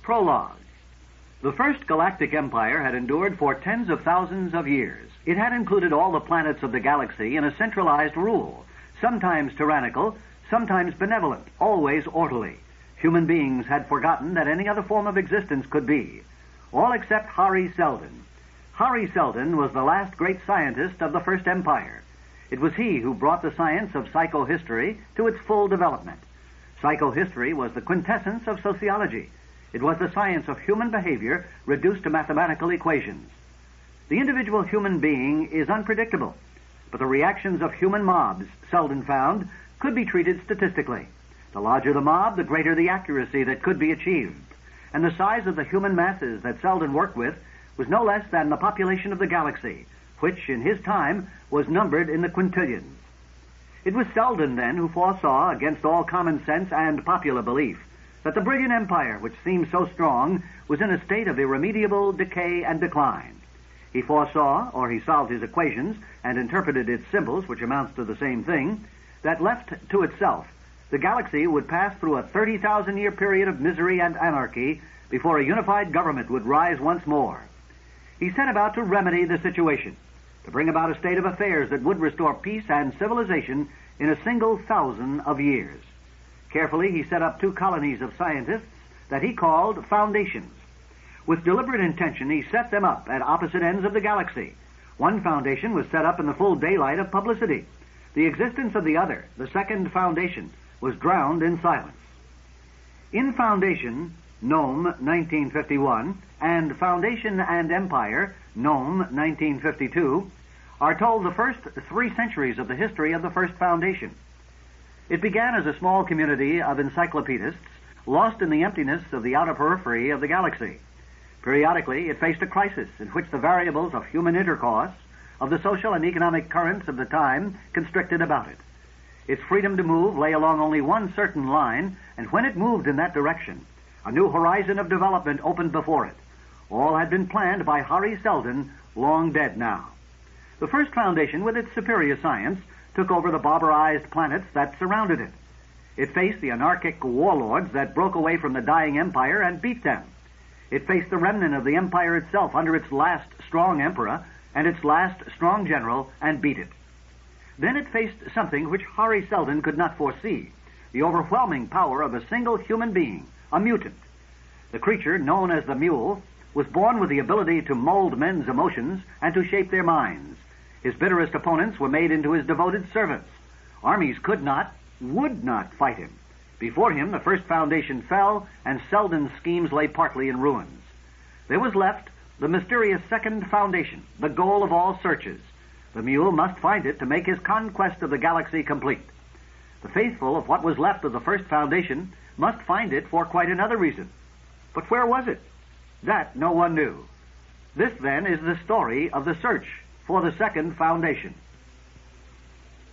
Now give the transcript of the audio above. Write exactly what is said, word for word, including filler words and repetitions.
Prologue. The first galactic empire had endured for tens of thousands of years. It had included all the planets of the galaxy in a centralized rule, sometimes tyrannical, sometimes benevolent, always orderly. Human beings had forgotten that any other form of existence could be. All except Hari Seldon. Hari Seldon was the last great scientist of the first empire. It was he who brought the science of psychohistory to its full development. Psychohistory was the quintessence of sociology. It was the science of human behavior reduced to mathematical equations. The individual human being is unpredictable, but the reactions of human mobs, Seldon found, could be treated statistically. The larger the mob, the greater the accuracy that could be achieved. And the size of the human masses that Seldon worked with was no less than the population of the galaxy, which, in his time, was numbered in the quintillions. It was Seldon, then, who foresaw, against all common sense and popular belief, that the brilliant empire, which seemed so strong, was in a state of irremediable decay and decline. He foresaw, or he solved his equations and interpreted its symbols, which amounts to the same thing, that left to itself, the galaxy would pass through a thirty thousand year period of misery and anarchy before a unified government would rise once more. He set about to remedy the situation, to bring about a state of affairs that would restore peace and civilization in a single thousand of years. Carefully, he set up two colonies of scientists that he called foundations. With deliberate intention, he set them up at opposite ends of the galaxy. One foundation was set up in the full daylight of publicity. The existence of the other, the second foundation, was drowned in silence. In Foundation, Nome, nineteen fifty-one, and Foundation and Empire, Nome, nineteen fifty-two, are told the first three centuries of the history of the first foundation. It began as a small community of encyclopedists lost in the emptiness of the outer periphery of the galaxy. Periodically, it faced a crisis in which the variables of human intercourse, of the social and economic currents of the time, constricted about it. Its freedom to move lay along only one certain line, and when it moved in that direction, a new horizon of development opened before it. All had been planned by Hari Seldon, long dead now. The first foundation, with its superior science, took over the barbarized planets that surrounded it. It faced the anarchic warlords that broke away from the dying empire and beat them. It faced the remnant of the empire itself under its last strong emperor and its last strong general and beat it. Then it faced something which Hari Seldon could not foresee, the overwhelming power of a single human being, a mutant. The creature, known as the Mule, was born with the ability to mold men's emotions and to shape their minds. His bitterest opponents were made into his devoted servants. Armies could not, would not fight him. Before him, the first foundation fell, and Seldon's schemes lay partly in ruins. There was left the mysterious second foundation, the goal of all searches. The Mule must find it to make his conquest of the galaxy complete. The faithful of what was left of the first foundation must find it for quite another reason. But where was it? That no one knew. This, then, is the story of the search for the second foundation.